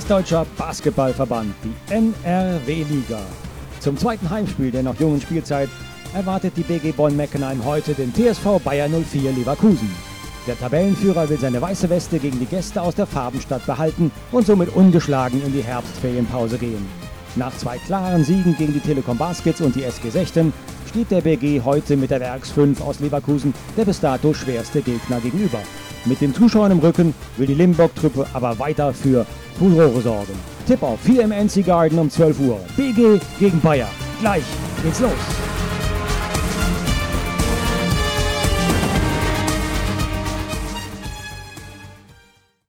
Norddeutscher Basketballverband, die NRW-Liga. Zum zweiten Heimspiel der noch jungen Spielzeit erwartet die BG Bonn-Meckenheim heute den TSV Bayer 04 Leverkusen. Der Tabellenführer will seine weiße Weste gegen die Gäste aus der Farbenstadt behalten und somit ungeschlagen in die Herbstferienpause gehen. Nach 2 klaren Siegen gegen die Telekom Baskets und die SG 16 steht der BG heute mit der Werks 5 aus Leverkusen der bis dato schwerste Gegner gegenüber. Mit den Zuschauern im Rücken will die Limburg-Truppe aber weiter für Furore sorgen. Tipp auf 4 im NC Garden um 12 Uhr. BG gegen Bayer. Gleich geht's los.